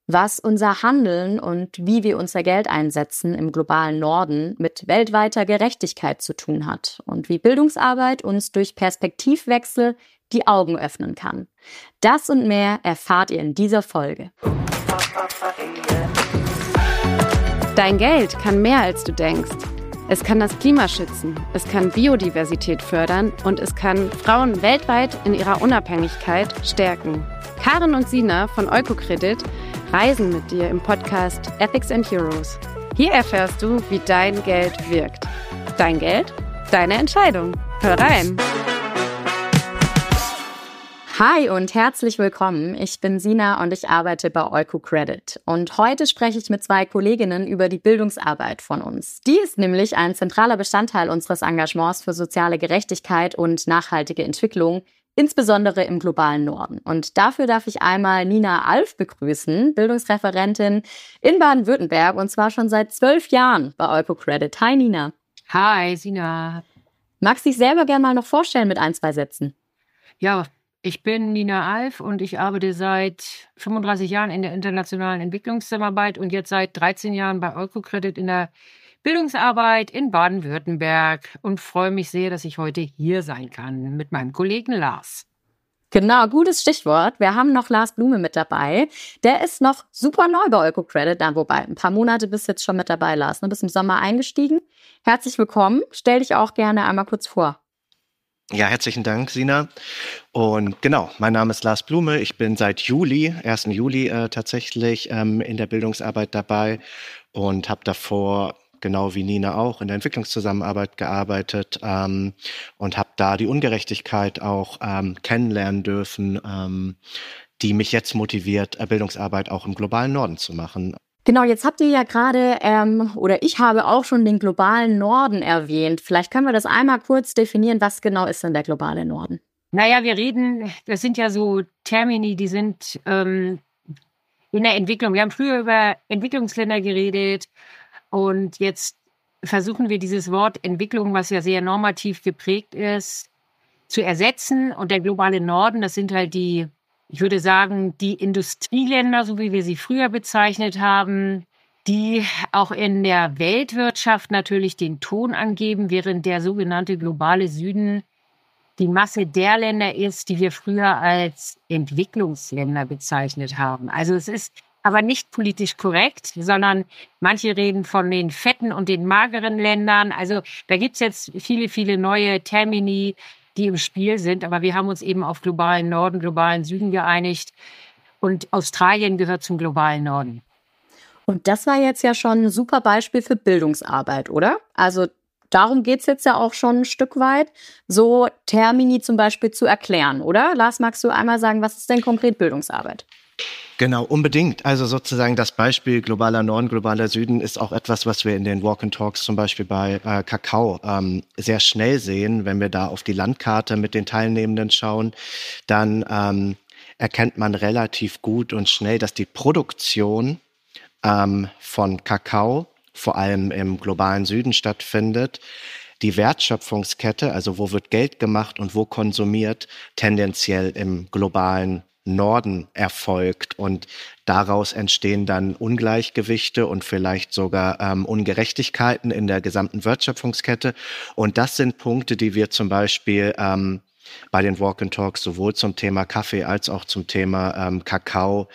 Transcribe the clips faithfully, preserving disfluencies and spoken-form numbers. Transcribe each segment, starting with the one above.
was unser Handeln und wie wir unser Geld einsetzen im globalen Norden mit weltweiter Gerechtigkeit zu tun hat und wie Bildungsarbeit uns durch Perspektivwechsel die Augen öffnen kann. Das und mehr erfahrt ihr in dieser Folge. Dein Geld kann mehr, als du denkst. Es kann das Klima schützen, es kann Biodiversität fördern und es kann Frauen weltweit in ihrer Unabhängigkeit stärken. Karen und Sina von Oikocredit reisen mit dir im Podcast Ethics and Heroes. Hier erfährst du, wie dein Geld wirkt. Dein Geld, deine Entscheidung. Hör rein! Hi und herzlich willkommen. Ich bin Sina und ich arbeite bei Oikocredit. Und heute spreche ich mit zwei Kolleginnen über die Bildungsarbeit von uns. Die ist nämlich ein zentraler Bestandteil unseres Engagements für soziale Gerechtigkeit und nachhaltige Entwicklung, insbesondere im globalen Norden. Und dafür darf ich einmal Nina Alf begrüßen, Bildungsreferentin in Baden-Württemberg und zwar schon seit zwölf Jahren bei Oikocredit. Hi Nina. Hi Sina. Magst du dich selber gerne mal noch vorstellen mit ein, zwei Sätzen? Ja, ich bin Nina Alf und ich arbeite seit fünfunddreißig Jahren in der internationalen Entwicklungszusammenarbeit und jetzt seit dreizehn Jahren bei Oikocredit in der Bildungsarbeit in Baden-Württemberg und freue mich sehr, dass ich heute hier sein kann mit meinem Kollegen Lars. Genau, gutes Stichwort. Wir haben noch Lars Blume mit dabei. Der ist noch super neu bei Oikocredit, dann wobei ein paar Monate bist jetzt schon mit dabei, Lars. Du bist im Sommer eingestiegen. Herzlich willkommen. Stell dich auch gerne einmal kurz vor. Ja, herzlichen Dank, Sina. Und genau, mein Name ist Lars Blume. Ich bin seit Juli, ersten Juli äh, tatsächlich ähm, in der Bildungsarbeit dabei und habe davor, genau wie Nina auch, in der Entwicklungszusammenarbeit gearbeitet ähm, und habe da die Ungerechtigkeit auch ähm, kennenlernen dürfen, ähm, die mich jetzt motiviert, äh, Bildungsarbeit auch im globalen Norden zu machen. Genau, jetzt habt ihr ja gerade, ähm, oder ich habe auch schon den globalen Norden erwähnt. Vielleicht können wir das einmal kurz definieren. Was genau ist denn der globale Norden? Naja, wir reden, das sind ja so Termini, die sind ähm, in der Entwicklung. Wir haben früher über Entwicklungsländer geredet und jetzt versuchen wir dieses Wort Entwicklung, was ja sehr normativ geprägt ist, zu ersetzen. Und der globale Norden, das sind halt die, ich würde sagen, die Industrieländer, so wie wir sie früher bezeichnet haben, die auch in der Weltwirtschaft natürlich den Ton angeben, während der sogenannte globale Süden die Masse der Länder ist, die wir früher als Entwicklungsländer bezeichnet haben. Also es ist aber nicht politisch korrekt, sondern manche reden von den fetten und den mageren Ländern. Also da gibt's jetzt viele, viele neue Termini, die im Spiel sind. Aber wir haben uns eben auf globalen Norden, globalen Süden geeinigt. Und Australien gehört zum globalen Norden. Und das war jetzt ja schon ein super Beispiel für Bildungsarbeit, oder? Also darum geht's jetzt ja auch schon ein Stück weit, so Termini zum Beispiel zu erklären, oder? Lars, magst du einmal sagen, was ist denn konkret Bildungsarbeit? Genau, unbedingt. Also sozusagen das Beispiel globaler Norden, globaler Süden ist auch etwas, was wir in den Walk and Talks zum Beispiel bei äh, Kakao ähm, sehr schnell sehen. Wenn wir da auf die Landkarte mit den Teilnehmenden schauen, dann ähm, erkennt man relativ gut und schnell, dass die Produktion ähm, von Kakao vor allem im globalen Süden stattfindet. Die Wertschöpfungskette, also wo wird Geld gemacht und wo konsumiert, tendenziell im globalen Norden erfolgt und daraus entstehen dann Ungleichgewichte und vielleicht sogar ähm, Ungerechtigkeiten in der gesamten Wertschöpfungskette. Und das sind Punkte, die wir zum Beispiel ähm, bei den Walk and Talks sowohl zum Thema Kaffee als auch zum Thema ähm, Kakao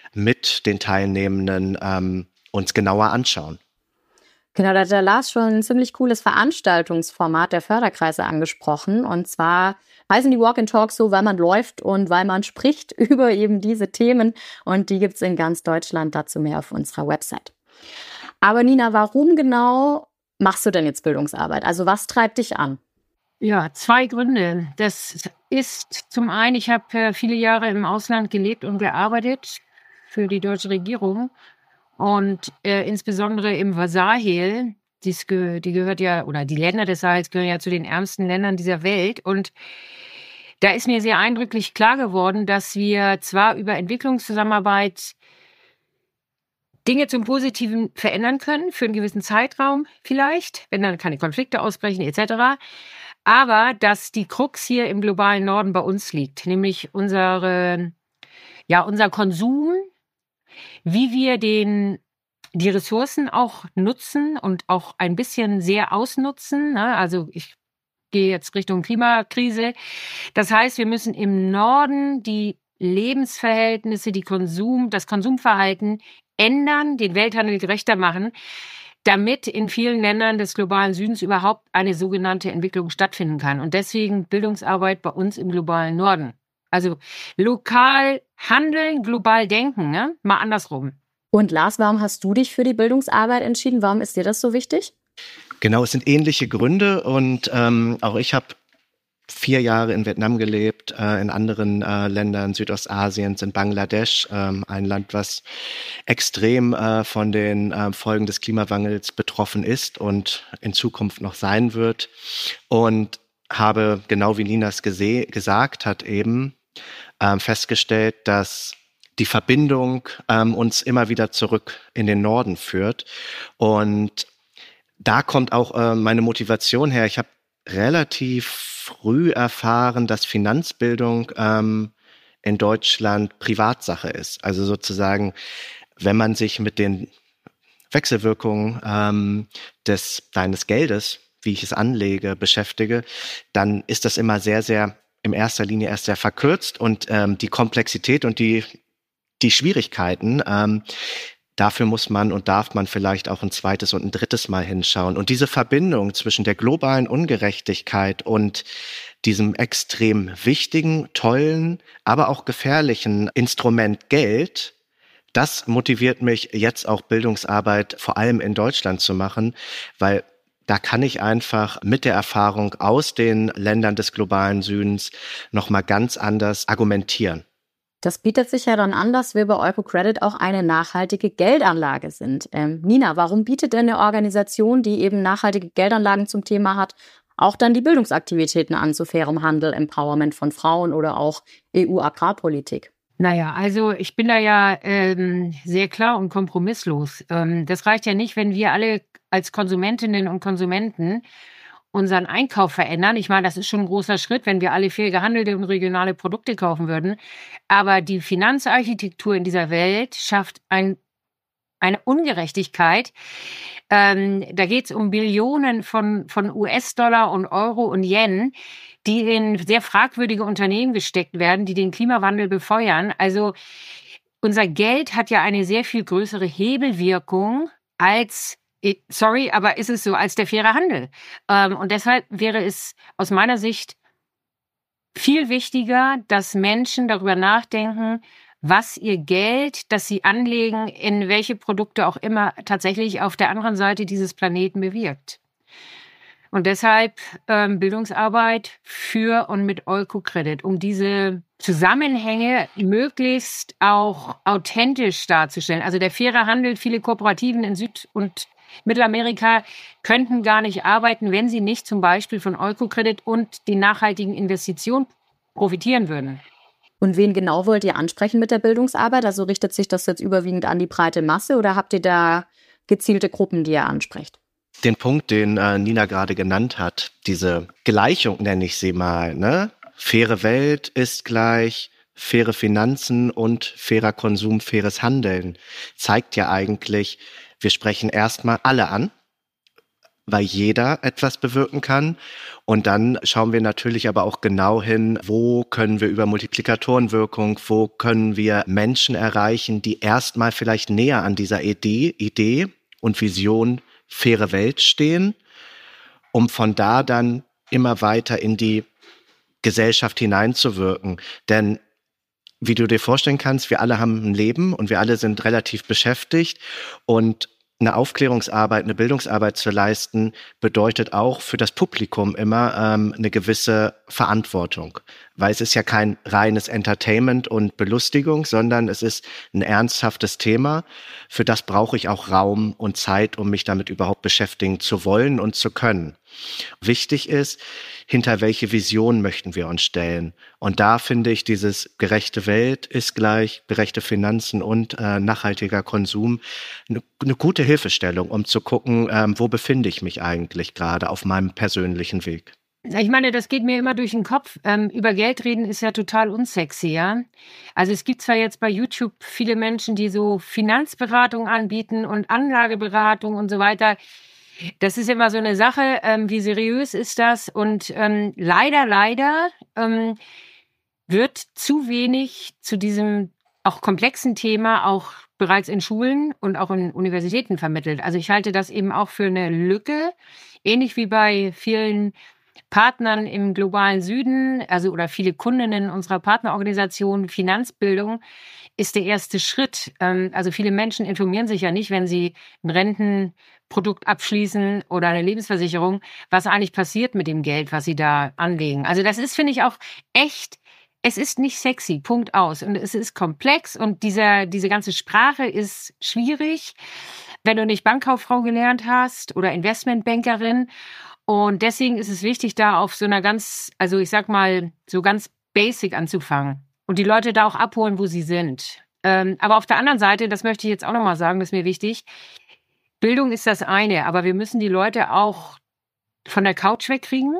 mit den Teilnehmenden ähm, uns genauer anschauen. Genau, da hat der Lars schon ein ziemlich cooles Veranstaltungsformat der Förderkreise angesprochen. Und zwar heißen die Walk and Talks so, weil man läuft und weil man spricht über eben diese Themen. Und die gibt's in ganz Deutschland, dazu mehr auf unserer Website. Aber Nina, warum genau machst du denn jetzt Bildungsarbeit? Also was treibt dich an? Ja, zwei Gründe. Das ist zum einen, ich habe viele Jahre im Ausland gelebt und gearbeitet für die deutsche Regierung. Und äh, insbesondere im Sahel, dies ge- die gehört ja, oder die Länder des Sahels gehören ja zu den ärmsten Ländern dieser Welt. Und da ist mir sehr eindrücklich klar geworden, dass wir zwar über Entwicklungszusammenarbeit Dinge zum Positiven verändern können, für einen gewissen Zeitraum vielleicht, wenn dann keine Konflikte ausbrechen et cetera. Aber dass die Krux hier im globalen Norden bei uns liegt, nämlich unsere, ja, unser Konsum, wie wir den die Ressourcen auch nutzen und auch ein bisschen sehr ausnutzen. Ne? Also ich gehe jetzt Richtung Klimakrise. Das heißt, wir müssen im Norden die Lebensverhältnisse, die Konsum, das Konsumverhalten ändern, den Welthandel gerechter machen, damit in vielen Ländern des globalen Südens überhaupt eine sogenannte Entwicklung stattfinden kann. Und deswegen Bildungsarbeit bei uns im globalen Norden. Also lokal handeln, global denken, ne? Mal andersrum. Und Lars, warum hast du dich für die Bildungsarbeit entschieden? Warum ist dir das so wichtig? Genau, es sind ähnliche Gründe und ähm, auch ich habe vier Jahre in Vietnam gelebt, äh, in anderen äh, Ländern Südostasiens, in Bangladesch, ähm, ein Land, was extrem äh, von den äh, Folgen des Klimawandels betroffen ist und in Zukunft noch sein wird. Und habe, genau wie Ninas gese- gesagt hat, eben äh, festgestellt, dass die Verbindung ähm, uns immer wieder zurück in den Norden führt. Und da kommt auch äh, meine Motivation her. Ich habe relativ früh erfahren, dass Finanzbildung ähm, in Deutschland Privatsache ist. Also sozusagen, wenn man sich mit den Wechselwirkungen ähm, des deines Geldes, wie ich es anlege, beschäftige, dann ist das immer sehr, sehr in erster Linie erst sehr verkürzt und ähm, die Komplexität und die die Schwierigkeiten, ähm, dafür muss man und darf man vielleicht auch ein zweites und ein drittes Mal hinschauen. Und diese Verbindung zwischen der globalen Ungerechtigkeit und diesem extrem wichtigen, tollen, aber auch gefährlichen Instrument Geld, das motiviert mich jetzt auch Bildungsarbeit vor allem in Deutschland zu machen, weil da kann ich einfach mit der Erfahrung aus den Ländern des globalen Südens nochmal ganz anders argumentieren. Das bietet sich ja dann an, dass wir bei EucoCredit auch eine nachhaltige Geldanlage sind. Ähm, Nina, warum bietet denn eine Organisation, die eben nachhaltige Geldanlagen zum Thema hat, auch dann die Bildungsaktivitäten an zu fairem Handel, Empowerment von Frauen oder auch E U-Agrarpolitik? Naja, also ich bin da ja ähm, sehr klar und kompromisslos. Ähm, das reicht ja nicht, wenn wir alle als Konsumentinnen und Konsumenten unseren Einkauf verändern. Ich meine, das ist schon ein großer Schritt, wenn wir alle fair gehandelte und regionale Produkte kaufen würden. Aber die Finanzarchitektur in dieser Welt schafft ein, eine Ungerechtigkeit. Ähm, da geht es um Billionen von, von U S-Dollar und Euro und Yen, die in sehr fragwürdige Unternehmen gesteckt werden, die den Klimawandel befeuern. Also unser Geld hat ja eine sehr viel größere Hebelwirkung als Sorry, aber ist es so als der faire Handel? Ähm, und deshalb wäre es aus meiner Sicht viel wichtiger, dass Menschen darüber nachdenken, was ihr Geld, das sie anlegen, in welche Produkte auch immer tatsächlich auf der anderen Seite dieses Planeten bewirkt. Und deshalb ähm, Bildungsarbeit für und mit EucoCredit, um diese Zusammenhänge möglichst auch authentisch darzustellen. Also der faire Handel, viele Kooperativen in Süd- und Mittelamerika könnten gar nicht arbeiten, wenn sie nicht zum Beispiel von EucoCredit und den nachhaltigen Investitionen profitieren würden. Und wen genau wollt ihr ansprechen mit der Bildungsarbeit? Also richtet sich das jetzt überwiegend an die breite Masse oder habt ihr da gezielte Gruppen, die ihr ansprecht? Den Punkt, den äh, Nina gerade genannt hat, diese Gleichung nenne ich sie mal, ne? Faire Welt ist gleich faire Finanzen und fairer Konsum, faires Handeln, zeigt ja eigentlich, wir sprechen erstmal alle an, weil jeder etwas bewirken kann. Und dann schauen wir natürlich aber auch genau hin, wo können wir über Multiplikatorenwirkung, wo können wir Menschen erreichen, die erstmal vielleicht näher an dieser Idee, Idee und Vision faire Welt stehen, um von da dann immer weiter in die Gesellschaft hineinzuwirken. Denn wie du dir vorstellen kannst, wir alle haben ein Leben und wir alle sind relativ beschäftigt und eine Aufklärungsarbeit, eine Bildungsarbeit zu leisten, bedeutet auch für das Publikum immer ähm, eine gewisse Verantwortung. Weil es ist ja kein reines Entertainment und Belustigung, sondern es ist ein ernsthaftes Thema. Für das brauche ich auch Raum und Zeit, um mich damit überhaupt beschäftigen zu wollen und zu können. Wichtig ist, hinter welche Vision möchten wir uns stellen? Und da finde ich, dieses gerechte Welt ist gleich gerechte Finanzen und äh, nachhaltiger Konsum eine, eine gute Hilfestellung, um zu gucken, ähm, wo befinde ich mich eigentlich gerade auf meinem persönlichen Weg. Ich meine, das geht mir immer durch den Kopf. Ähm, über Geld reden ist ja total unsexy, ja. Also es gibt zwar jetzt bei YouTube viele Menschen, die so Finanzberatung anbieten und Anlageberatung und so weiter. Das ist immer so eine Sache, ähm, wie seriös ist das? Und ähm, leider, leider ähm, wird zu wenig zu diesem auch komplexen Thema auch bereits in Schulen und auch in Universitäten vermittelt. Also ich halte das eben auch für eine Lücke, ähnlich wie bei vielen Partnern im globalen Süden, also oder viele Kundinnen unserer Partnerorganisation. Finanzbildung ist der erste Schritt. Also viele Menschen informieren sich ja nicht, wenn sie ein Rentenprodukt abschließen oder eine Lebensversicherung, was eigentlich passiert mit dem Geld, was sie da anlegen. Also das ist, finde ich, auch echt, es ist nicht sexy, Punkt aus. Und es ist komplex und dieser, diese ganze Sprache ist schwierig, wenn du nicht Bankkauffrau gelernt hast oder Investmentbankerin. Und deswegen ist es wichtig, da auf so einer ganz, also ich sag mal, so ganz basic anzufangen und die Leute da auch abholen, wo sie sind. Ähm, aber auf der anderen Seite, das möchte ich jetzt auch nochmal sagen, das ist mir wichtig, Bildung ist das eine, aber wir müssen die Leute auch von der Couch wegkriegen,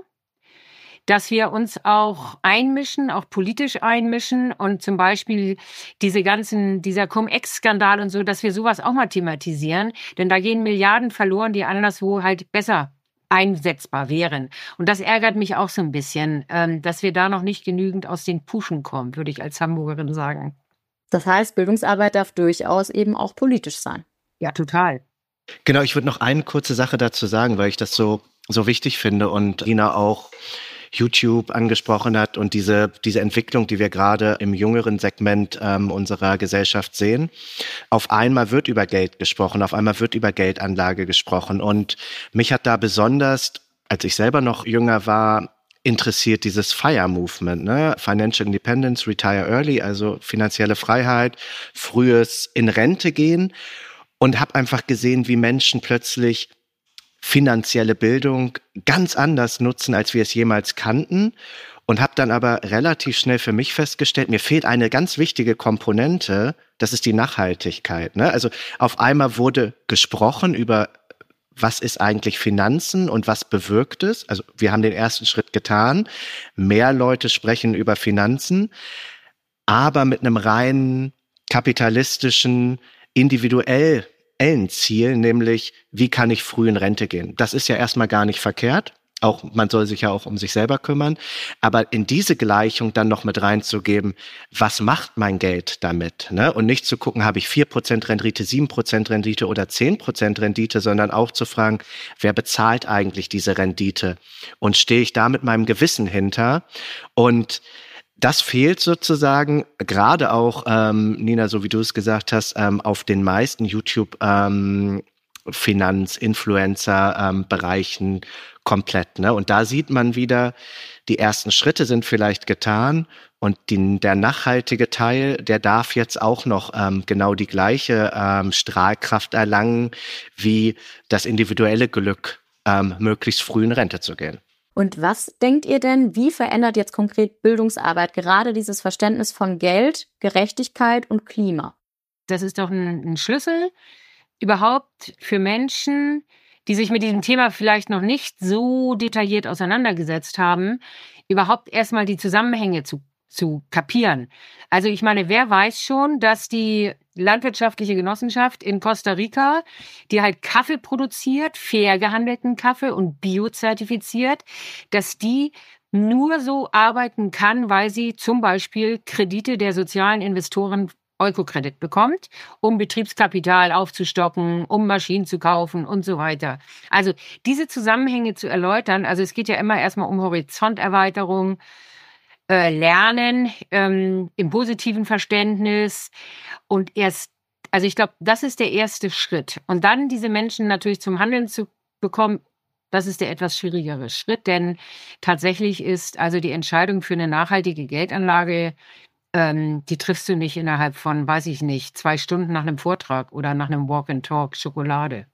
dass wir uns auch einmischen, auch politisch einmischen und zum Beispiel diese ganzen, dieser Cum-Ex-Skandal und so, dass wir sowas auch mal thematisieren, denn da gehen Milliarden verloren, die anderswo halt besser einsetzbar wären. Und das ärgert mich auch so ein bisschen, ähm, dass wir da noch nicht genügend aus den Puschen kommen, würde ich als Hamburgerin sagen. Das heißt, Bildungsarbeit darf durchaus eben auch politisch sein. Ja, total. Genau, ich würde noch eine kurze Sache dazu sagen, weil ich das so, so wichtig finde und Rina auch YouTube angesprochen hat und diese, diese Entwicklung, die wir gerade im jüngeren Segment ähm, unserer Gesellschaft sehen. Auf einmal wird über Geld gesprochen, auf einmal wird über Geldanlage gesprochen und mich hat da besonders, als ich selber noch jünger war, interessiert dieses FIRE-Movement, ne? Financial Independence, Retire Early, also finanzielle Freiheit, frühes in Rente gehen und habe einfach gesehen, wie Menschen plötzlich finanzielle Bildung ganz anders nutzen, als wir es jemals kannten und habe dann aber relativ schnell für mich festgestellt, mir fehlt eine ganz wichtige Komponente, das ist die Nachhaltigkeit. Ne? Also auf einmal wurde gesprochen über, was ist eigentlich Finanzen und was bewirkt es. Also wir haben den ersten Schritt getan, mehr Leute sprechen über Finanzen, aber mit einem rein kapitalistischen, individuell Ziel, nämlich wie kann ich früh in Rente gehen. Das ist ja erstmal gar nicht verkehrt. Auch man soll sich ja auch um sich selber kümmern. Aber in diese Gleichung dann noch mit reinzugeben, was macht mein Geld damit? Ne? Und nicht zu gucken, habe ich vier Prozent Rendite, sieben Prozent Rendite oder zehn Prozent Rendite, sondern auch zu fragen, wer bezahlt eigentlich diese Rendite? Und stehe ich da mit meinem Gewissen hinter? Und das fehlt sozusagen, gerade auch, ähm, Nina, so wie du es gesagt hast, ähm, auf den meisten YouTube ähm, Finanz-, Influencer-Bereichen ähm, komplett. Ne? Und da sieht man wieder, die ersten Schritte sind vielleicht getan und die, der nachhaltige Teil, der darf jetzt auch noch ähm, genau die gleiche ähm, Strahlkraft erlangen, wie das individuelle Glück, ähm, möglichst früh in Rente zu gehen. Und was denkt ihr denn, wie verändert jetzt konkret Bildungsarbeit gerade dieses Verständnis von Geld, Gerechtigkeit und Klima? Das ist doch ein, ein Schlüssel überhaupt für Menschen, die sich mit diesem Thema vielleicht noch nicht so detailliert auseinandergesetzt haben, überhaupt erstmal die Zusammenhänge zu, zu kapieren. Also ich meine, wer weiß schon, dass die landwirtschaftliche Genossenschaft in Costa Rica, die halt Kaffee produziert, fair gehandelten Kaffee und biozertifiziert, dass die nur so arbeiten kann, weil sie zum Beispiel Kredite der sozialen Investoren Eukokredit bekommt, um Betriebskapital aufzustocken, um Maschinen zu kaufen und so weiter. Also diese Zusammenhänge zu erläutern, also es geht ja immer erstmal um Horizonterweiterung, äh, Lernen ähm, im positiven Verständnis und erst, also ich glaube, das ist der erste Schritt. Und dann diese Menschen natürlich zum Handeln zu bekommen, das ist der etwas schwierigere Schritt, denn tatsächlich ist also die Entscheidung für eine nachhaltige Geldanlage, ähm, die triffst du nicht innerhalb von, weiß ich nicht, zwei Stunden nach einem Vortrag oder nach einem Walk and Talk Schokolade.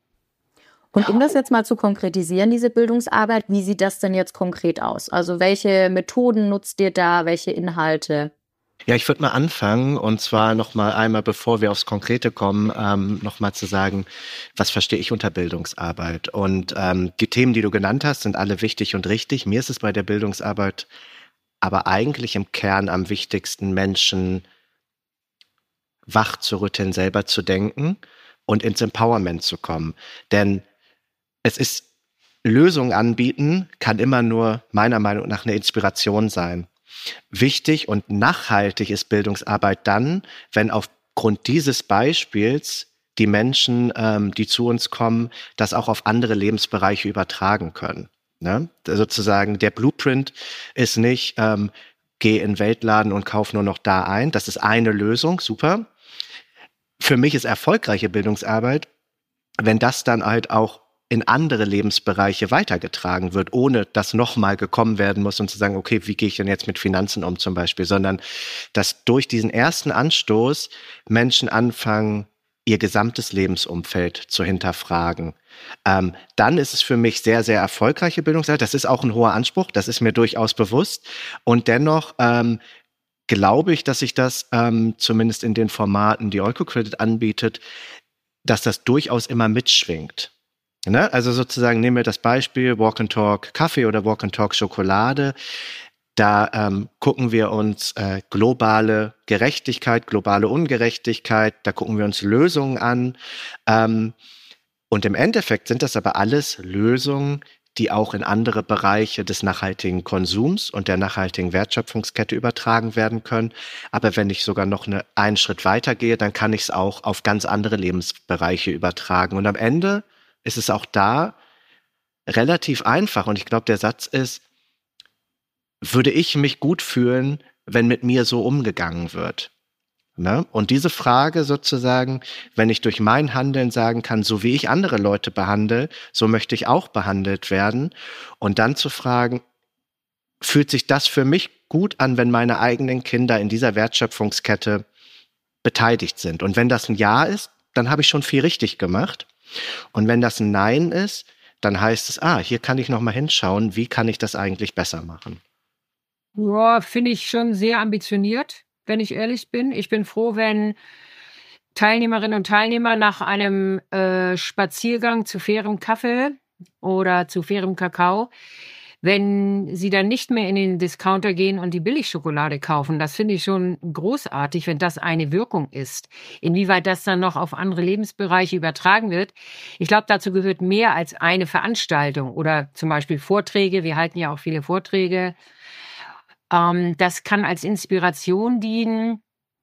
Und um das jetzt mal zu konkretisieren, diese Bildungsarbeit, wie sieht das denn jetzt konkret aus? Also welche Methoden nutzt ihr da, welche Inhalte? Ja, ich würde mal anfangen und zwar noch mal einmal, bevor wir aufs Konkrete kommen, ähm, noch mal zu sagen, was verstehe ich unter Bildungsarbeit? Und ähm, die Themen, die du genannt hast, sind alle wichtig und richtig. Mir ist es bei der Bildungsarbeit aber eigentlich im Kern am wichtigsten, Menschen wach zu rütteln, selber zu denken und ins Empowerment zu kommen. Denn es ist, Lösungen anbieten, kann immer nur meiner Meinung nach eine Inspiration sein. Wichtig und nachhaltig ist Bildungsarbeit dann, wenn aufgrund dieses Beispiels die Menschen, ähm, die zu uns kommen, das auch auf andere Lebensbereiche übertragen können. Ne? Sozusagen der Blueprint ist nicht, ähm, geh in den Weltladen und kauf nur noch da ein. Das ist eine Lösung, super. Für mich ist erfolgreiche Bildungsarbeit, wenn das dann halt auch in andere Lebensbereiche weitergetragen wird, ohne dass nochmal gekommen werden muss und zu sagen, okay, wie gehe ich denn jetzt mit Finanzen um zum Beispiel, sondern dass durch diesen ersten Anstoß Menschen anfangen, ihr gesamtes Lebensumfeld zu hinterfragen. Ähm, dann ist es für mich sehr, sehr erfolgreiche Bildungsarbeit. Das ist auch ein hoher Anspruch, das ist mir durchaus bewusst. Und dennoch ähm, glaube ich, dass sich das ähm, zumindest in den Formaten, die Oikocredit anbietet, dass das durchaus immer mitschwingt. Ne? Also sozusagen nehmen wir das Beispiel Walk and Talk Kaffee oder Walk and Talk Schokolade. Da ähm, gucken wir uns äh, globale Gerechtigkeit, globale Ungerechtigkeit, da gucken wir uns Lösungen an. Ähm, und im Endeffekt sind das aber alles Lösungen, die auch in andere Bereiche des nachhaltigen Konsums und der nachhaltigen Wertschöpfungskette übertragen werden können. Aber wenn ich sogar noch eine, einen Schritt weiter gehe, dann kann ich es auch auf ganz andere Lebensbereiche übertragen. Und am Ende ist es auch da relativ einfach. Und ich glaube, der Satz ist, würde ich mich gut fühlen, wenn mit mir so umgegangen wird? Ne? Und diese Frage sozusagen, wenn ich durch mein Handeln sagen kann, so wie ich andere Leute behandle, so möchte ich auch behandelt werden. Und dann zu fragen, fühlt sich das für mich gut an, wenn meine eigenen Kinder in dieser Wertschöpfungskette beteiligt sind? Und wenn das ein Ja ist, dann habe ich schon viel richtig gemacht. Und wenn das ein Nein ist, dann heißt es, ah, hier kann ich noch mal hinschauen, wie kann ich das eigentlich besser machen? Ja, finde ich schon sehr ambitioniert, wenn ich ehrlich bin. Ich bin froh, wenn Teilnehmerinnen und Teilnehmer nach einem äh, Spaziergang zu fairem Kaffee oder zu fairem Kakao, wenn sie dann nicht mehr in den Discounter gehen und die Billigschokolade kaufen. Das finde ich schon großartig, wenn das eine Wirkung ist. Inwieweit das dann noch auf andere Lebensbereiche übertragen wird. Ich glaube, dazu gehört mehr als eine Veranstaltung oder zum Beispiel Vorträge. Wir halten ja auch viele Vorträge. Ähm, das kann als Inspiration dienen.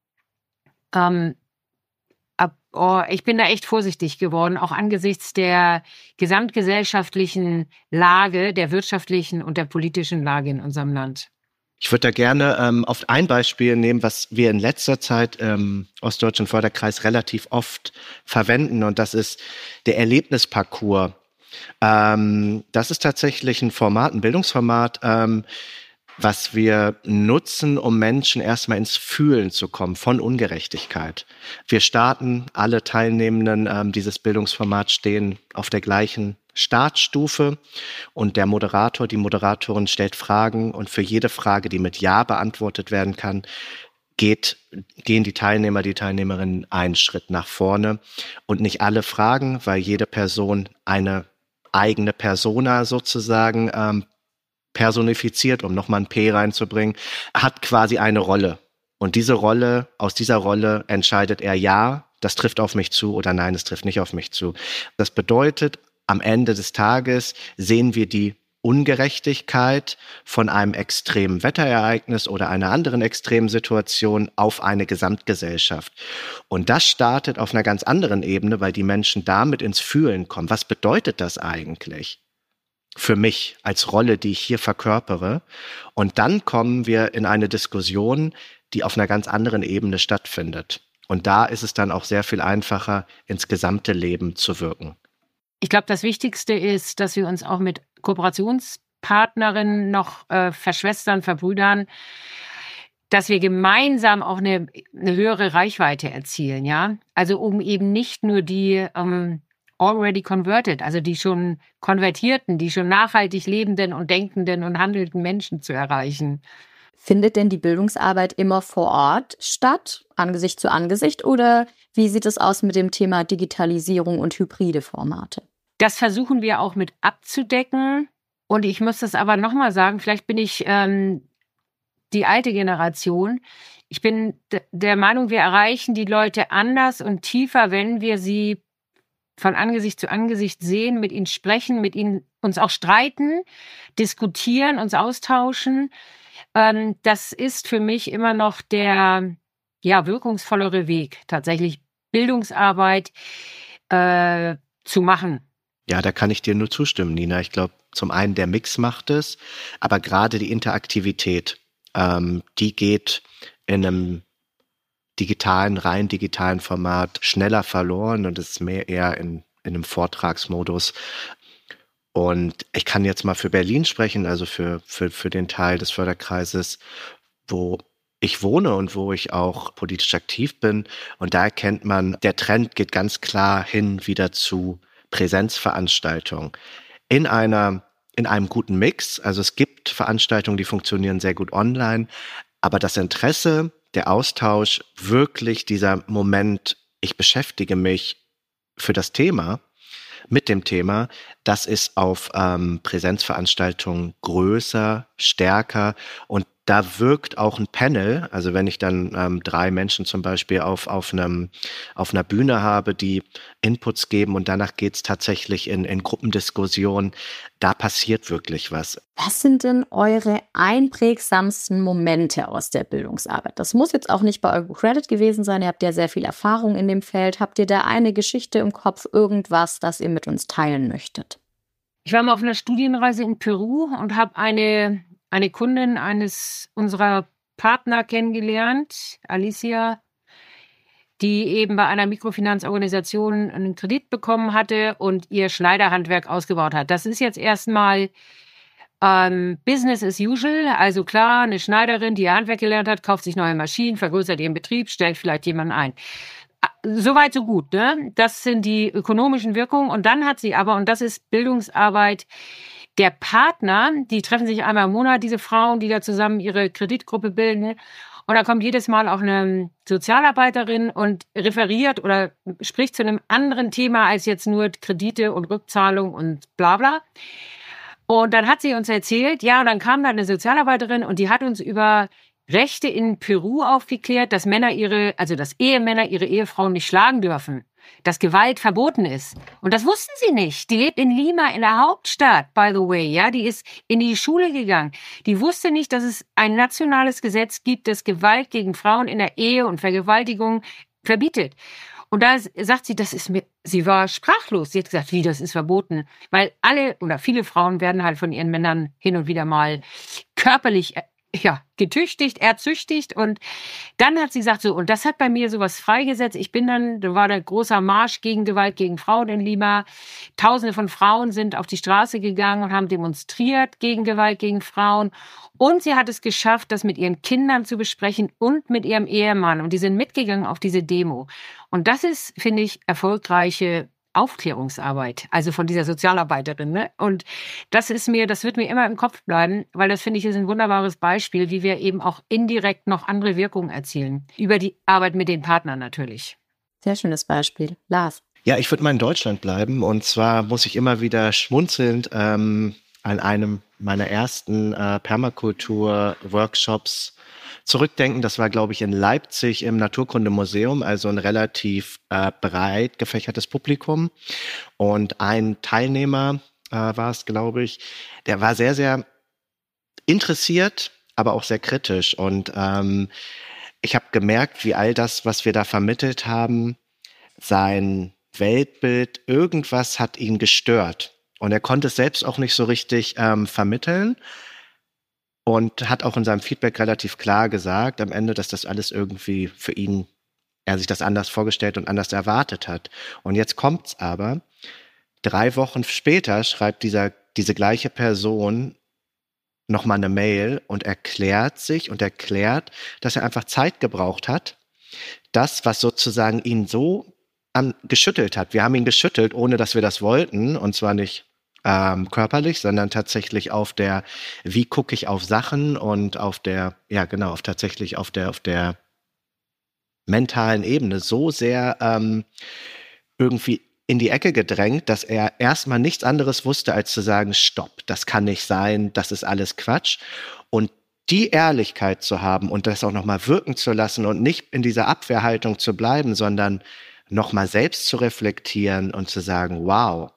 Ähm, ab, oh, ich bin da echt vorsichtig geworden, auch angesichts der gesamtgesellschaftlichen Lage, der wirtschaftlichen und der politischen Lage in unserem Land. Ich würde da gerne ähm, auf ein Beispiel nehmen, was wir in letzter Zeit im Ostdeutschen Förderkreis relativ oft verwenden, und das ist der Erlebnisparcours. Ähm, das ist tatsächlich ein Format, ein Bildungsformat, ähm, was wir nutzen, um Menschen erstmal ins Fühlen zu kommen von Ungerechtigkeit. Wir starten, alle Teilnehmenden ähm, dieses Bildungsformats stehen auf der gleichen Startstufe und der Moderator, die Moderatorin stellt Fragen, und für jede Frage, die mit Ja beantwortet werden kann, geht, gehen die Teilnehmer, die Teilnehmerinnen einen Schritt nach vorne, und nicht alle Fragen, weil jede Person eine eigene Persona sozusagen ähm, personifiziert, um nochmal ein P reinzubringen, hat quasi eine Rolle. Und diese Rolle, aus dieser Rolle entscheidet er, ja, das trifft auf mich zu, oder nein, es trifft nicht auf mich zu. Das bedeutet, am Ende des Tages sehen wir die Ungerechtigkeit von einem extremen Wetterereignis oder einer anderen extremen Situation auf eine Gesamtgesellschaft. Und das startet auf einer ganz anderen Ebene, weil die Menschen damit ins Fühlen kommen. Was bedeutet das eigentlich für mich als Rolle, die ich hier verkörpere? Und dann kommen wir in eine Diskussion, die auf einer ganz anderen Ebene stattfindet. Und da ist es dann auch sehr viel einfacher, ins gesamte Leben zu wirken. Ich glaube, das Wichtigste ist, dass wir uns auch mit Kooperationspartnerinnen noch äh, verschwestern, verbrüdern, dass wir gemeinsam auch eine, eine höhere Reichweite erzielen, ja. Also um eben nicht nur die ähm, already converted, also die schon konvertierten, die schon nachhaltig lebenden und denkenden und handelnden Menschen zu erreichen. Findet denn die Bildungsarbeit immer vor Ort statt, Angesicht zu Angesicht, oder wie sieht es aus mit dem Thema Digitalisierung und hybride Formate? Das versuchen wir auch mit abzudecken. Und ich muss das aber nochmal sagen, vielleicht bin ich ähm, die alte Generation. Ich bin d- der Meinung, wir erreichen die Leute anders und tiefer, wenn wir sie von Angesicht zu Angesicht sehen, mit ihnen sprechen, mit ihnen uns auch streiten, diskutieren, uns austauschen. Ähm, das ist für mich immer noch der ja, wirkungsvollere Weg, tatsächlich Bildungsarbeit äh, zu machen. Ja, da kann ich dir nur zustimmen, Nina. Ich glaube, zum einen der Mix macht es, aber gerade die Interaktivität, ähm, die geht in einem digitalen, rein digitalen Format schneller verloren und ist mehr eher in, in einem Vortragsmodus. Und ich kann jetzt mal für Berlin sprechen, also für, für, für den Teil des Förderkreises, wo ich wohne und wo ich auch politisch aktiv bin. Und da erkennt man, der Trend geht ganz klar hin wieder zu Präsenzveranstaltungen in einer, in einem guten Mix. Also es gibt Veranstaltungen, die funktionieren sehr gut online, aber das Interesse, der Austausch, wirklich dieser Moment, ich beschäftige mich für das Thema, mit dem Thema, das ist auf ähm, Präsenzveranstaltungen größer, stärker und da wirkt auch ein Panel, also wenn ich dann ähm, drei Menschen zum Beispiel auf, auf, einem, auf einer Bühne habe, die Inputs geben und danach geht's tatsächlich in, in Gruppendiskussionen, da passiert wirklich was. Was sind denn eure einprägsamsten Momente aus der Bildungsarbeit? Das muss jetzt auch nicht bei EucoCredit gewesen sein, ihr habt ja sehr viel Erfahrung in dem Feld. Habt ihr da eine Geschichte im Kopf, irgendwas, das ihr mit uns teilen möchtet? Ich war mal auf einer Studienreise in Peru und habe eine eine Kundin eines unserer Partner kennengelernt, Alicia, die eben bei einer Mikrofinanzorganisation einen Kredit bekommen hatte und ihr Schneiderhandwerk ausgebaut hat. Das ist jetzt erstmal ähm, Business as usual. Also klar, eine Schneiderin, die ihr Handwerk gelernt hat, kauft sich neue Maschinen, vergrößert ihren Betrieb, stellt vielleicht jemanden ein. Soweit, so gut, ne? Das sind die ökonomischen Wirkungen. Und dann hat sie aber, und das ist Bildungsarbeit, der Partner, die treffen sich einmal im Monat, diese Frauen, die da zusammen ihre Kreditgruppe bilden. Und da kommt jedes Mal auch eine Sozialarbeiterin und referiert oder spricht zu einem anderen Thema als jetzt nur Kredite und Rückzahlung und bla bla. Und dann hat sie uns erzählt, ja, und dann kam da eine Sozialarbeiterin und die hat uns über Rechte in Peru aufgeklärt, dass Männer ihre, also dass Ehemänner ihre Ehefrauen nicht schlagen dürfen, dass Gewalt verboten ist. Und das wussten sie nicht. Die lebt in Lima, in der Hauptstadt, by the way, ja, die ist in die Schule gegangen. Die wusste nicht, dass es ein nationales Gesetz gibt, das Gewalt gegen Frauen in der Ehe und Vergewaltigung verbietet. Und da sagt sie, das ist mir, sie war sprachlos. Sie hat gesagt, wie, das ist verboten. Weil alle oder viele Frauen werden halt von ihren Männern hin und wieder mal körperlich ja, getüchtigt, erzüchtigt und dann hat sie gesagt so, und das hat bei mir sowas freigesetzt. Ich bin dann, da war der großer Marsch gegen Gewalt gegen Frauen in Lima. Tausende von Frauen sind auf die Straße gegangen und haben demonstriert gegen Gewalt gegen Frauen. Und sie hat es geschafft, das mit ihren Kindern zu besprechen und mit ihrem Ehemann. Und die sind mitgegangen auf diese Demo. Und das ist, finde ich, erfolgreiche Aufklärungsarbeit, also von dieser Sozialarbeiterin. Ne? Und das ist mir, das wird mir immer im Kopf bleiben, weil das, finde ich, ist ein wunderbares Beispiel, wie wir eben auch indirekt noch andere Wirkungen erzielen. Über die Arbeit mit den Partnern natürlich. Sehr schönes Beispiel. Lars? Ja, ich würde mal in Deutschland bleiben. Und zwar muss ich immer wieder schmunzelnd ähm, an einem meiner ersten äh, Permakultur-Workshops zurückdenken. Das war, glaube ich, in Leipzig im Naturkundemuseum, also ein relativ äh, breit gefächertes Publikum. Und ein Teilnehmer äh, war es, glaube ich, der war sehr, sehr interessiert, aber auch sehr kritisch. Und ähm, ich habe gemerkt, wie all das, was wir da vermittelt haben, sein Weltbild, irgendwas hat ihn gestört. Und er konnte es selbst auch nicht so richtig ähm, vermitteln. Und hat auch in seinem Feedback relativ klar gesagt am Ende, dass das alles irgendwie für ihn, er sich das anders vorgestellt und anders erwartet hat. Und jetzt kommt's aber, drei Wochen später schreibt dieser, diese gleiche Person nochmal eine Mail und erklärt sich und erklärt, dass er einfach Zeit gebraucht hat, das, was sozusagen ihn so an, geschüttelt hat. Wir haben ihn geschüttelt, ohne dass wir das wollten, und zwar nicht ähm, körperlich, sondern tatsächlich auf der, wie gucke ich auf Sachen und auf der, ja genau, auf tatsächlich auf der, auf der mentalen Ebene so sehr ähm, irgendwie in die Ecke gedrängt, dass er erstmal nichts anderes wusste, als zu sagen, stopp, das kann nicht sein, das ist alles Quatsch. Und die Ehrlichkeit zu haben und das auch nochmal wirken zu lassen und nicht in dieser Abwehrhaltung zu bleiben, sondern nochmal selbst zu reflektieren und zu sagen, wow,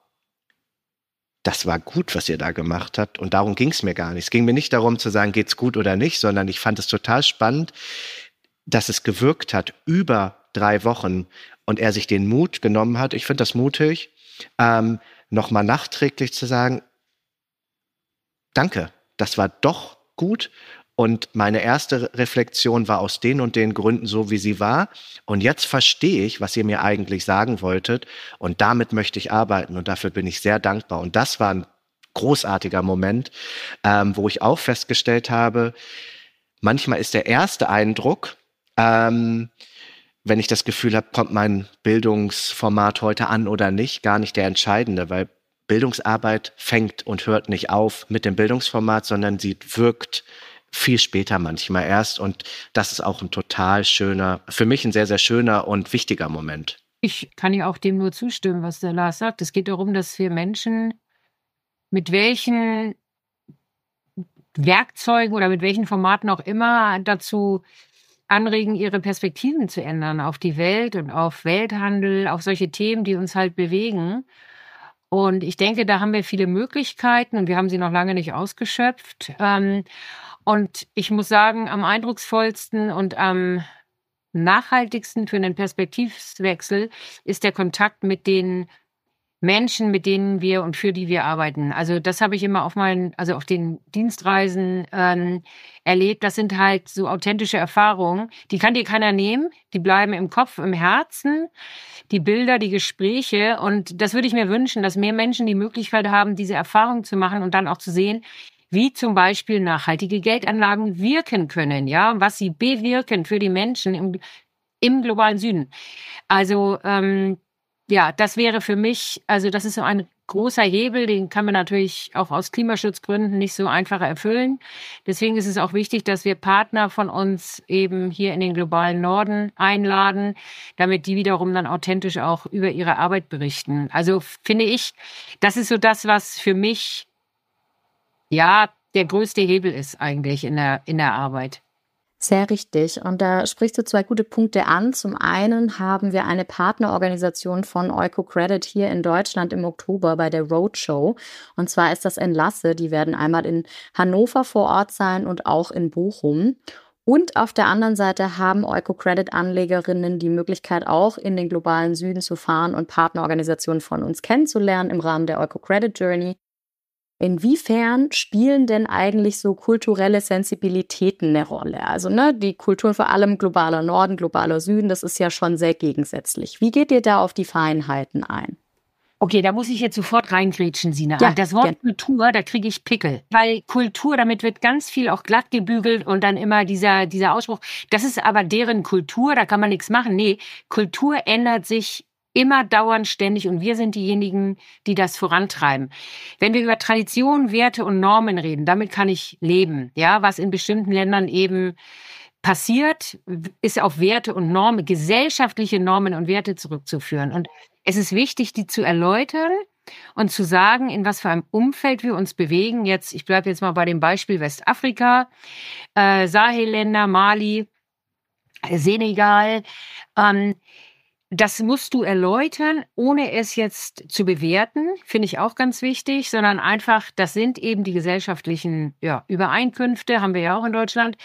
das war gut, was ihr da gemacht habt. Und darum ging es mir gar nicht. Es ging mir nicht darum zu sagen, geht's gut oder nicht, sondern ich fand es total spannend, dass es gewirkt hat über drei Wochen und er sich den Mut genommen hat, ich finde das mutig, ähm, nochmal nachträglich zu sagen, danke, das war doch gut. Und meine erste Reflexion war aus den und den Gründen so, wie sie war. Und jetzt verstehe ich, was ihr mir eigentlich sagen wolltet. Und damit möchte ich arbeiten. Und dafür bin ich sehr dankbar. Und das war ein großartiger Moment, ähm, wo ich auch festgestellt habe, manchmal ist der erste Eindruck, ähm, wenn ich das Gefühl habe, kommt mein Bildungsformat heute an oder nicht, gar nicht der entscheidende, weil Bildungsarbeit fängt und hört nicht auf mit dem Bildungsformat, sondern sie wirkt viel später manchmal erst. Und das ist auch ein total schöner, für mich ein sehr, sehr schöner und wichtiger Moment. Ich kann ja auch dem nur zustimmen, was der Lars sagt. Es geht darum, dass wir Menschen mit welchen Werkzeugen oder mit welchen Formaten auch immer dazu anregen, ihre Perspektiven zu ändern auf die Welt und auf Welthandel, auf solche Themen, die uns halt bewegen. Und ich denke, da haben wir viele Möglichkeiten und wir haben sie noch lange nicht ausgeschöpft. Und ich muss sagen, am eindrucksvollsten und am nachhaltigsten für einen Perspektivwechsel ist der Kontakt mit den Menschen, mit denen wir und für die wir arbeiten. Also das habe ich immer auf meinen, also auf den Dienstreisen ähm, erlebt. Das sind halt so authentische Erfahrungen. Die kann dir keiner nehmen. Die bleiben im Kopf, im Herzen. Die Bilder, die Gespräche. Und das würde ich mir wünschen, dass mehr Menschen die Möglichkeit haben, diese Erfahrungen zu machen und dann auch zu sehen, wie zum Beispiel nachhaltige Geldanlagen wirken können, ja, was sie bewirken für die Menschen im, im globalen Süden. Also ähm, ja, das wäre für mich, also das ist so ein großer Hebel, den kann man natürlich auch aus Klimaschutzgründen nicht so einfach erfüllen. Deswegen ist es auch wichtig, dass wir Partner von uns eben hier in den globalen Norden einladen, damit die wiederum dann authentisch auch über ihre Arbeit berichten. Also finde ich, das ist so das, was für mich ja der größte Hebel ist eigentlich in der, in der Arbeit. Sehr richtig. Und da sprichst du zwei gute Punkte an. Zum einen haben wir eine Partnerorganisation von EucoCredit hier in Deutschland im Oktober bei der Roadshow. Und zwar ist das Enlace. Die werden einmal in Hannover vor Ort sein und auch in Bochum. Und auf der anderen Seite haben EucoCredit-Anlegerinnen die Möglichkeit, auch in den globalen Süden zu fahren und Partnerorganisationen von uns kennenzulernen im Rahmen der EucoCredit Journey. Inwiefern spielen denn eigentlich so kulturelle Sensibilitäten eine Rolle? Also ne, die Kulturen, vor allem globaler Norden, globaler Süden, das ist ja schon sehr gegensätzlich. Wie geht ihr da auf die Feinheiten ein? Okay, da muss ich jetzt sofort reingrätschen, Sina. Ja, das Wort gern. Kultur, da kriege ich Pickel. Weil Kultur, damit wird ganz viel auch glatt gebügelt und dann immer dieser, dieser Ausspruch, das ist aber deren Kultur, da kann man nichts machen. Nee, Kultur ändert sich immer dauernd ständig und wir sind diejenigen, die das vorantreiben. Wenn wir über Tradition, Werte und Normen reden, damit kann ich leben. Ja, was in bestimmten Ländern eben passiert, ist auf Werte und Normen, gesellschaftliche Normen und Werte zurückzuführen. Und es ist wichtig, die zu erläutern und zu sagen, in was für einem Umfeld wir uns bewegen. Jetzt, ich bleibe jetzt mal bei dem Beispiel Westafrika, äh, Sahelländer, Mali, Senegal. Ähm, Das musst du erläutern, ohne es jetzt zu bewerten, finde ich auch ganz wichtig, sondern einfach, das sind eben die gesellschaftlichen ja, Übereinkünfte, haben wir ja auch in Deutschland.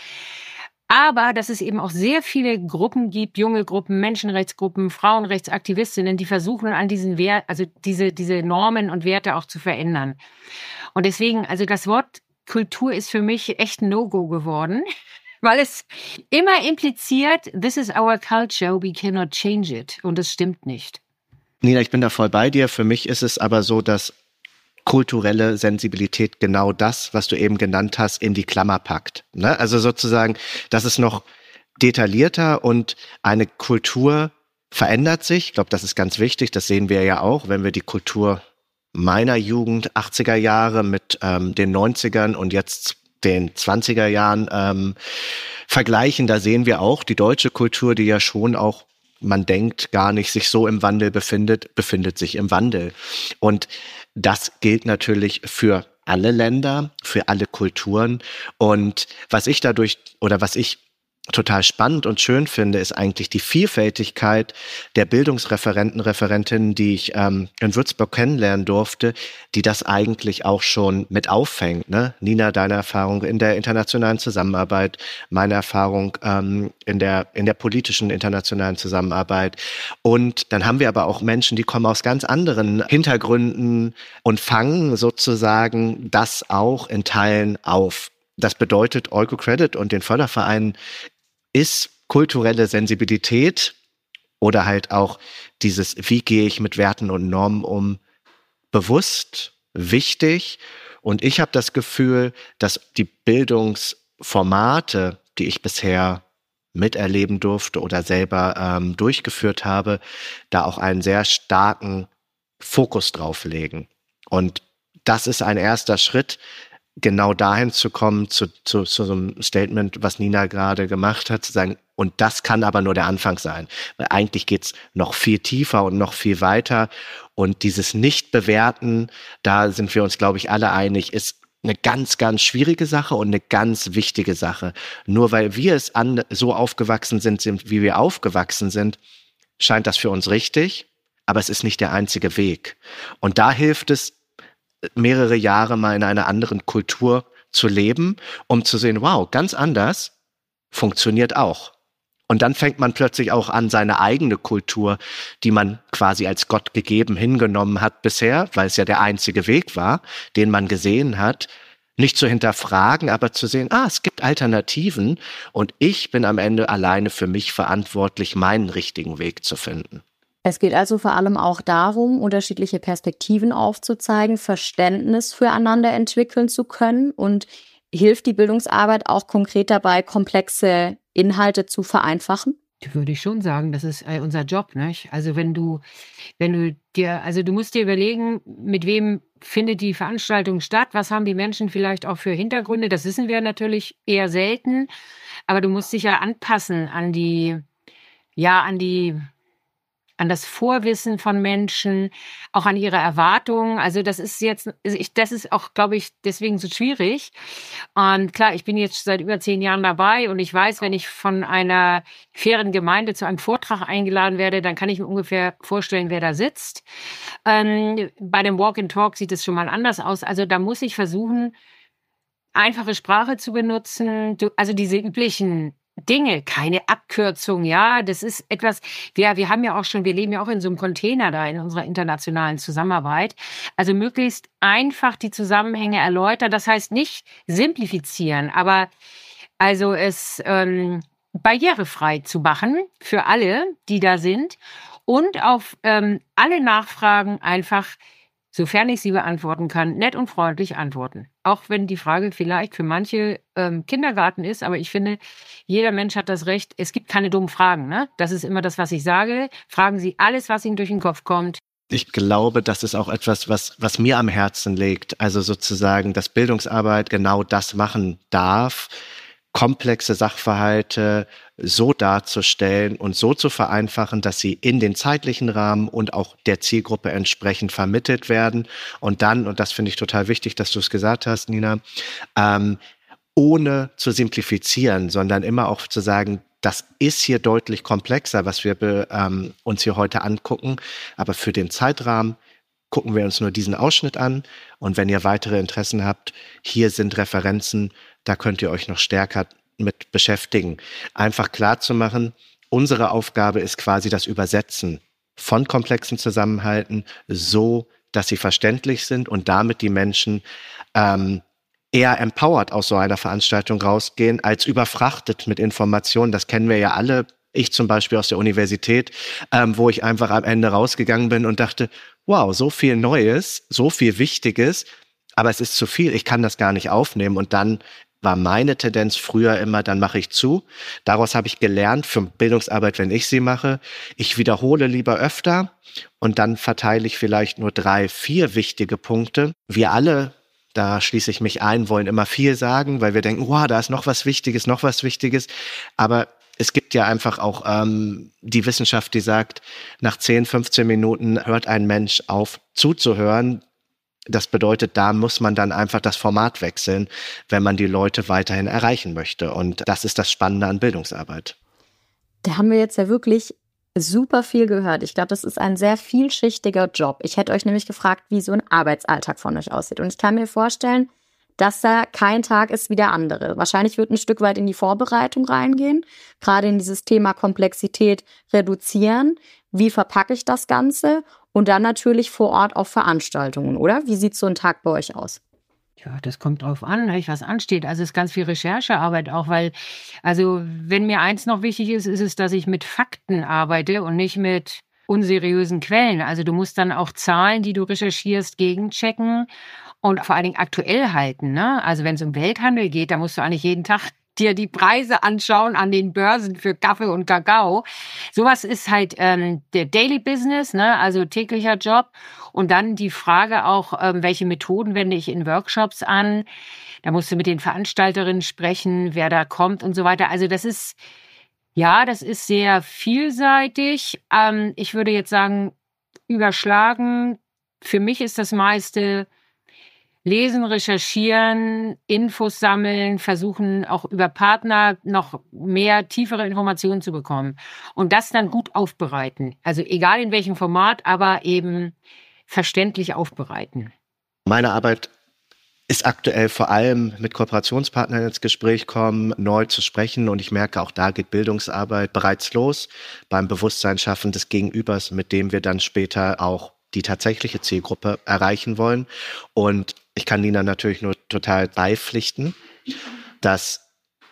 Aber dass es eben auch sehr viele Gruppen gibt, junge Gruppen, Menschenrechtsgruppen, Frauenrechtsaktivistinnen, die versuchen an diesen Wert, also diese, diese Normen und Werte auch zu verändern. Und deswegen, also das Wort Kultur ist für mich echt ein No-Go geworden. Weil es immer impliziert, this is our culture, we cannot change it. Und das stimmt nicht. Nina, ich bin da voll bei dir. Für mich ist es aber so, dass kulturelle Sensibilität genau das, was du eben genannt hast, in die Klammer packt. Ne? Also sozusagen, das ist noch detaillierter und eine Kultur verändert sich. Ich glaube, das ist ganz wichtig. Das sehen wir ja auch, wenn wir die Kultur meiner Jugend, achtziger Jahre mit ähm, den neunzigern und jetzt den zwanziger Jahren ähm, vergleichen, da sehen wir auch die deutsche Kultur, die ja schon auch, man denkt gar nicht, sich so im Wandel befindet, befindet sich im Wandel. Und das gilt natürlich für alle Länder, für alle Kulturen. Und was ich dadurch oder was ich total spannend und schön finde, ist eigentlich die Vielfältigkeit der Bildungsreferenten, Referentinnen, die ich ähm, in Würzburg kennenlernen durfte, die das eigentlich auch schon mit auffängt. Ne? Nina, deine Erfahrung in der internationalen Zusammenarbeit, meine Erfahrung ähm, in der in der politischen internationalen Zusammenarbeit. Und dann haben wir aber auch Menschen, die kommen aus ganz anderen Hintergründen und fangen sozusagen das auch in Teilen auf. Das bedeutet, EucoCredit und den Fördervereinen ist kulturelle Sensibilität oder halt auch dieses, wie gehe ich mit Werten und Normen um, bewusst, wichtig. Und ich habe das Gefühl, dass die Bildungsformate, die ich bisher miterleben durfte oder selber ähm, durchgeführt habe, da auch einen sehr starken Fokus drauf legen. Und das ist ein erster Schritt, genau dahin zu kommen, zu, zu, zu so einem Statement, was Nina gerade gemacht hat, zu sagen, und das kann aber nur der Anfang sein. Weil eigentlich geht's noch viel tiefer und noch viel weiter. Und dieses Nicht-Bewerten, da sind wir uns, glaube ich, alle einig, ist eine ganz, ganz schwierige Sache und eine ganz wichtige Sache. Nur weil wir es an, so aufgewachsen sind, sind, wie wir aufgewachsen sind, scheint das für uns richtig, aber es ist nicht der einzige Weg. Und da hilft es, mehrere Jahre mal in einer anderen Kultur zu leben, um zu sehen, wow, ganz anders funktioniert auch. Und dann fängt man plötzlich auch an, seine eigene Kultur, die man quasi als Gott gegeben hingenommen hat bisher, weil es ja der einzige Weg war, den man gesehen hat, nicht zu hinterfragen, aber zu sehen, ah, es gibt Alternativen und ich bin am Ende alleine für mich verantwortlich, meinen richtigen Weg zu finden. Es geht also vor allem auch darum, unterschiedliche Perspektiven aufzuzeigen, Verständnis füreinander entwickeln zu können und hilft die Bildungsarbeit auch konkret dabei, komplexe Inhalte zu vereinfachen? Würde ich schon sagen, das ist unser Job, nicht? Also wenn du, wenn du dir, also du musst dir überlegen, mit wem findet die Veranstaltung statt, was haben die Menschen vielleicht auch für Hintergründe, das wissen wir natürlich eher selten, aber du musst dich ja anpassen an die, ja, an die an das Vorwissen von Menschen, auch an ihre Erwartungen. Also das ist jetzt, das ist auch, glaube ich, deswegen so schwierig. Und klar, ich bin jetzt seit über zehn Jahren dabei und ich weiß, wenn ich von einer fairen Gemeinde zu einem Vortrag eingeladen werde, dann kann ich mir ungefähr vorstellen, wer da sitzt. Ähm, bei dem Walk and Talk sieht es schon mal anders aus. Also da muss ich versuchen, einfache Sprache zu benutzen, also diese üblichen Dinge, keine Abkürzung, ja, das ist etwas, wir, wir haben ja auch schon, wir leben ja auch in so einem Container da in unserer internationalen Zusammenarbeit, also möglichst einfach die Zusammenhänge erläutern, das heißt nicht simplifizieren, aber also es ähm, barrierefrei zu machen für alle, die da sind und auf ähm, alle Nachfragen einfach, sofern ich sie beantworten kann, nett und freundlich antworten. Auch wenn die Frage vielleicht für manche ähm, Kindergarten ist, aber ich finde, jeder Mensch hat das Recht, es gibt keine dummen Fragen. Ne? Das ist immer das, was ich sage. Fragen Sie alles, was Ihnen durch den Kopf kommt. Ich glaube, das ist auch etwas, was, was mir am Herzen liegt. Also sozusagen, dass Bildungsarbeit genau das machen darf, komplexe Sachverhalte so darzustellen und so zu vereinfachen, dass sie in den zeitlichen Rahmen und auch der Zielgruppe entsprechend vermittelt werden. Und dann, und das finde ich total wichtig, dass du es gesagt hast, Nina, ähm, ohne zu simplifizieren, sondern immer auch zu sagen, das ist hier deutlich komplexer, was wir be, ähm, uns hier heute angucken. Aber für den Zeitrahmen gucken wir uns nur diesen Ausschnitt an. Und wenn ihr weitere Interessen habt, hier sind Referenzen, da könnt ihr euch noch stärker mit beschäftigen. Einfach klar zu machen, unsere Aufgabe ist quasi das Übersetzen von komplexen Zusammenhalten so, dass sie verständlich sind und damit die Menschen ähm, eher empowered aus so einer Veranstaltung rausgehen, als überfrachtet mit Informationen. Das kennen wir ja alle. Ich zum Beispiel aus der Universität, ähm, wo ich einfach am Ende rausgegangen bin und dachte, wow, so viel Neues, so viel Wichtiges, aber es ist zu viel, ich kann das gar nicht aufnehmen und dann war meine Tendenz früher immer, dann mache ich zu. Daraus habe ich gelernt für Bildungsarbeit, wenn ich sie mache. Ich wiederhole lieber öfter und dann verteile ich vielleicht nur drei, vier wichtige Punkte. Wir alle, da schließe ich mich ein, wollen immer viel sagen, weil wir denken, wow, da ist noch was Wichtiges, noch was Wichtiges. Aber es gibt ja einfach auch ähm, die Wissenschaft, die sagt, nach zehn, fünfzehn Minuten hört ein Mensch auf zuzuhören. Das bedeutet, da muss man dann einfach das Format wechseln, wenn man die Leute weiterhin erreichen möchte. Und das ist das Spannende an Bildungsarbeit. Da haben wir jetzt ja wirklich super viel gehört. Ich glaube, das ist ein sehr vielschichtiger Job. Ich hätte euch nämlich gefragt, wie so ein Arbeitsalltag von euch aussieht. Und ich kann mir vorstellen, dass da kein Tag ist wie der andere. Wahrscheinlich wird ein Stück weit in die Vorbereitung reingehen, gerade in dieses Thema Komplexität reduzieren. Wie verpacke ich das Ganze? Und dann natürlich vor Ort auf Veranstaltungen, oder? Wie sieht so ein Tag bei euch aus? Ja, das kommt drauf an, was ansteht. Also es ist ganz viel Recherchearbeit auch, weil, also wenn mir eins noch wichtig ist, ist es, dass ich mit Fakten arbeite und nicht mit unseriösen Quellen. Also du musst dann auch Zahlen, die du recherchierst, gegenchecken und vor allen Dingen aktuell halten, ne? Also wenn es um Welthandel geht, da musst du eigentlich jeden Tag dir die Preise anschauen an den Börsen für Kaffee und Kakao. Sowas ist halt ähm, der Daily Business, ne? Also täglicher Job. Und dann die Frage auch, ähm, welche Methoden wende ich in Workshops an? Da musst du mit den Veranstalterinnen sprechen, wer da kommt und so weiter. Also das ist, ja, das ist sehr vielseitig. Ähm, ich würde jetzt sagen, überschlagen. Für mich ist das meiste lesen, recherchieren, Infos sammeln, versuchen auch über Partner noch mehr tiefere Informationen zu bekommen und das dann gut aufbereiten. Also egal in welchem Format, aber eben verständlich aufbereiten. Meine Arbeit ist aktuell vor allem mit Kooperationspartnern ins Gespräch kommen, neu zu sprechen, und ich merke, auch da geht Bildungsarbeit bereits los beim Bewusstseinsschaffen des Gegenübers, mit dem wir dann später auch die tatsächliche Zielgruppe erreichen wollen. Und ich kann Nina natürlich nur total beipflichten, dass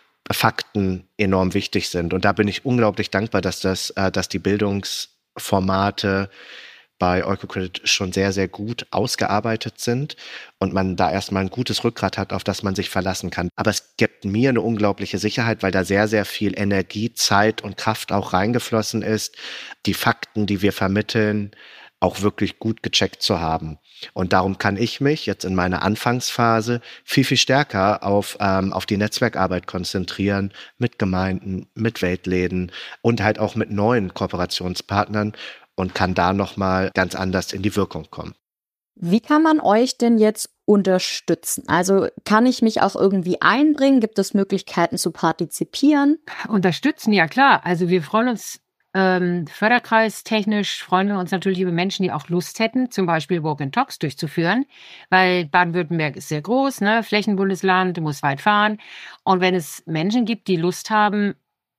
Fakten enorm wichtig sind. Und da bin ich unglaublich dankbar, dass das, äh, dass die Bildungsformate bei Oikocredit schon sehr, sehr gut ausgearbeitet sind und man da erstmal ein gutes Rückgrat hat, auf das man sich verlassen kann. Aber es gibt mir eine unglaubliche Sicherheit, weil da sehr, sehr viel Energie, Zeit und Kraft auch reingeflossen ist, die Fakten, die wir vermitteln, auch wirklich gut gecheckt zu haben. Und darum kann ich mich jetzt in meiner Anfangsphase viel, viel stärker auf, ähm, auf die Netzwerkarbeit konzentrieren, mit Gemeinden, mit Weltläden und halt auch mit neuen Kooperationspartnern, und kann da nochmal ganz anders in die Wirkung kommen. Wie kann man euch denn jetzt unterstützen? Also kann ich mich auch irgendwie einbringen? Gibt es Möglichkeiten zu partizipieren? Unterstützen, ja klar. Also wir freuen uns ähm, förderkreistechnisch, freuen wir uns natürlich über Menschen, die auch Lust hätten, zum Beispiel Walk and Talks durchzuführen, weil Baden-Württemberg ist sehr groß, ne? Flächenbundesland, du musst weit fahren. Und wenn es Menschen gibt, die Lust haben,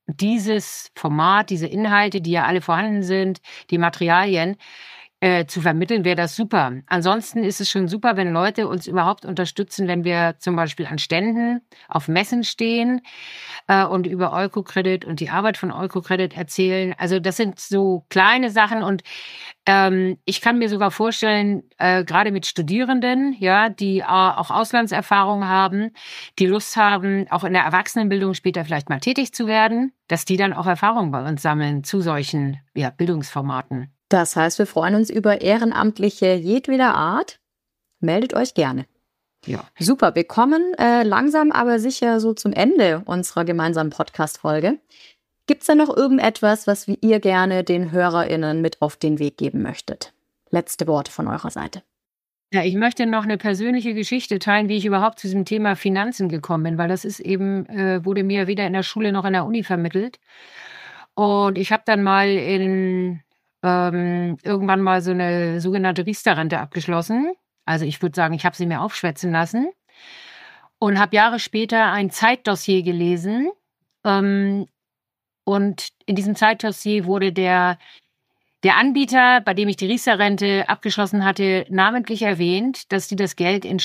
dieses Format, diese Inhalte, die ja alle vorhanden sind, die Materialien, äh, zu vermitteln, wäre das super. Ansonsten ist es schon super, wenn Leute uns überhaupt unterstützen, wenn wir zum Beispiel an Ständen auf Messen stehen äh, und über Oikocredit und die Arbeit von Oikocredit erzählen. Also das sind so kleine Sachen, und ähm, ich kann mir sogar vorstellen, äh, gerade mit Studierenden, ja, die äh, auch Auslandserfahrung haben, die Lust haben, auch in der Erwachsenenbildung später vielleicht mal tätig zu werden, dass die dann auch Erfahrung bei uns sammeln zu solchen, ja, Bildungsformaten. Das heißt, wir freuen uns über Ehrenamtliche jedweder Art. Meldet euch gerne. Ja. Super, wir kommen äh, langsam aber sicher so zum Ende unserer gemeinsamen Podcast-Folge. Gibt es da noch irgendetwas, was ihr gerne den HörerInnen mit auf den Weg geben möchtet? Letzte Worte von eurer Seite. Ja, ich möchte noch eine persönliche Geschichte teilen, wie ich überhaupt zu diesem Thema Finanzen gekommen bin, weil das ist eben, äh, wurde mir weder in der Schule noch in der Uni vermittelt. Und ich habe dann mal in ähm, irgendwann mal so eine sogenannte Riester-Rente abgeschlossen. Also ich würde sagen, ich habe sie mir aufschwätzen lassen und habe Jahre später ein Zeitdossier gelesen. Ähm, und in diesem Zeitdossier wurde der Der Anbieter, bei dem ich die Riester-Rente abgeschlossen hatte, namentlich erwähnt, dass die das Geld in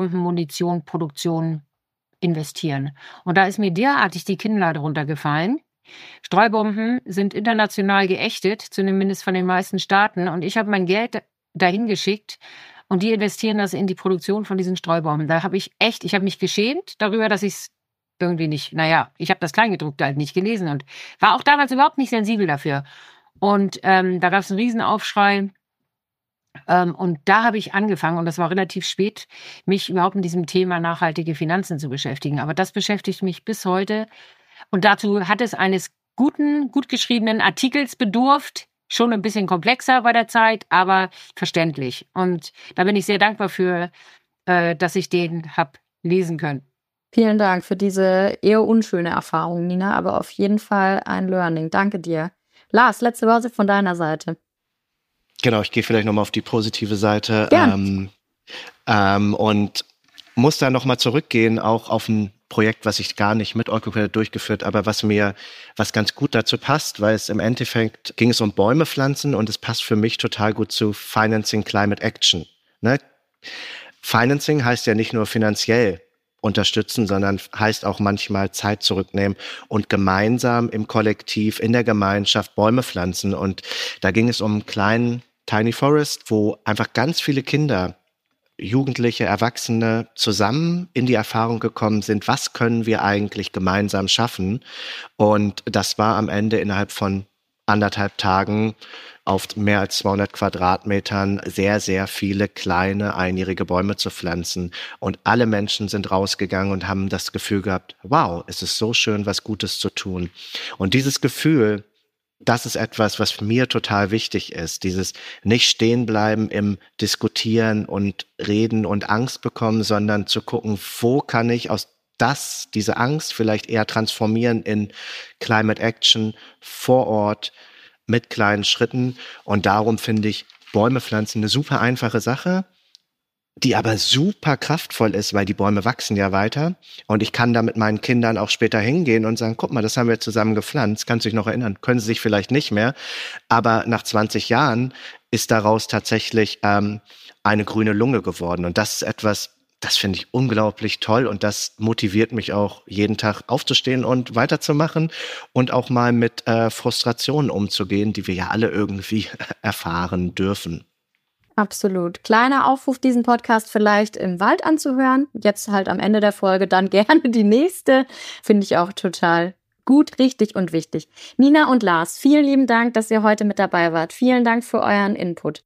Streubombenmunitionproduktion investieren. Und da ist mir derartig die Kinnlade runtergefallen. Streubomben sind international geächtet, zumindest von den meisten Staaten. Und ich habe mein Geld dahin geschickt und die investieren das in die Produktion von diesen Streubomben. Da habe ich echt, ich habe mich geschämt darüber, dass ich es irgendwie nicht, naja, ich habe das Kleingedruckte halt nicht gelesen und war auch damals überhaupt nicht sensibel dafür. Und ähm, da gab es einen Riesenaufschrei. Ähm, und da habe ich angefangen, und das war relativ spät, mich überhaupt mit diesem Thema nachhaltige Finanzen zu beschäftigen. Aber das beschäftigt mich bis heute. Und dazu hat es eines guten, gut geschriebenen Artikels bedurft. Schon ein bisschen komplexer bei der Zeit, aber verständlich. Und da bin ich sehr dankbar für, äh, dass ich den habe lesen können. Vielen Dank für diese eher unschöne Erfahrung, Nina, aber auf jeden Fall ein Learning. Danke dir. Lars, letzte Worte von deiner Seite. Genau, ich gehe vielleicht nochmal auf die positive Seite ähm, ähm, und muss da nochmal zurückgehen, auch auf ein Projekt, was ich gar nicht mit EucoCredit durchgeführt, aber was mir, was ganz gut dazu passt, weil es im Endeffekt ging es um Bäume pflanzen und es passt für mich total gut zu Financing Climate Action. Ne? Financing heißt ja nicht nur finanziell unterstützen, sondern heißt auch manchmal Zeit zurücknehmen und gemeinsam im Kollektiv, in der Gemeinschaft Bäume pflanzen. Und da ging es um einen kleinen Tiny Forest, wo einfach ganz viele Kinder, Jugendliche, Erwachsene zusammen in die Erfahrung gekommen sind, was können wir eigentlich gemeinsam schaffen? Und das war am Ende innerhalb von anderthalb Tagen auf mehr als zweihundert Quadratmetern sehr, sehr viele kleine einjährige Bäume zu pflanzen. Und alle Menschen sind rausgegangen und haben das Gefühl gehabt, wow, es ist so schön, was Gutes zu tun. Und dieses Gefühl, das ist etwas, was mir total wichtig ist. Dieses nicht stehen bleiben im Diskutieren und Reden und Angst bekommen, sondern zu gucken, wo kann ich aus das, diese Angst vielleicht eher transformieren in Climate Action vor Ort mit kleinen Schritten. Und darum finde ich Bäume pflanzen eine super einfache Sache, die aber super kraftvoll ist, weil die Bäume wachsen ja weiter. Und ich kann da mit meinen Kindern auch später hingehen und sagen, guck mal, das haben wir zusammen gepflanzt. Kannst du dich noch erinnern? Können sie sich vielleicht nicht mehr. Aber nach zwanzig Jahren ist daraus tatsächlich ähm, eine grüne Lunge geworden. Und das ist etwas, das finde ich unglaublich toll. Und das motiviert mich auch, jeden Tag aufzustehen und weiterzumachen und auch mal mit äh, Frustrationen umzugehen, die wir ja alle irgendwie erfahren dürfen. Absolut. Kleiner Aufruf, diesen Podcast vielleicht im Wald anzuhören. Jetzt halt am Ende der Folge dann gerne die nächste. Finde ich auch total gut, richtig und wichtig. Nina und Lars, vielen lieben Dank, dass ihr heute mit dabei wart. Vielen Dank für euren Input.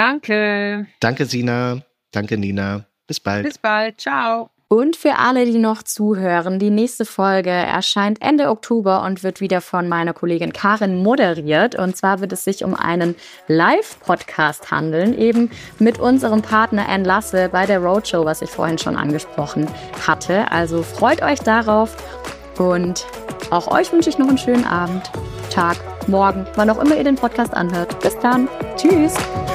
Danke. Danke, Sina. Danke, Nina. Bis bald. Bis bald. Ciao. Und für alle, die noch zuhören, die nächste Folge erscheint Ende Oktober und wird wieder von meiner Kollegin Karin moderiert. Und zwar wird es sich um einen Live-Podcast handeln, eben mit unserem Partner Anne Lasse bei der Roadshow, was ich vorhin schon angesprochen hatte. Also freut euch darauf und auch euch wünsche ich noch einen schönen Abend, Tag, Morgen, wann auch immer ihr den Podcast anhört. Bis dann. Tschüss.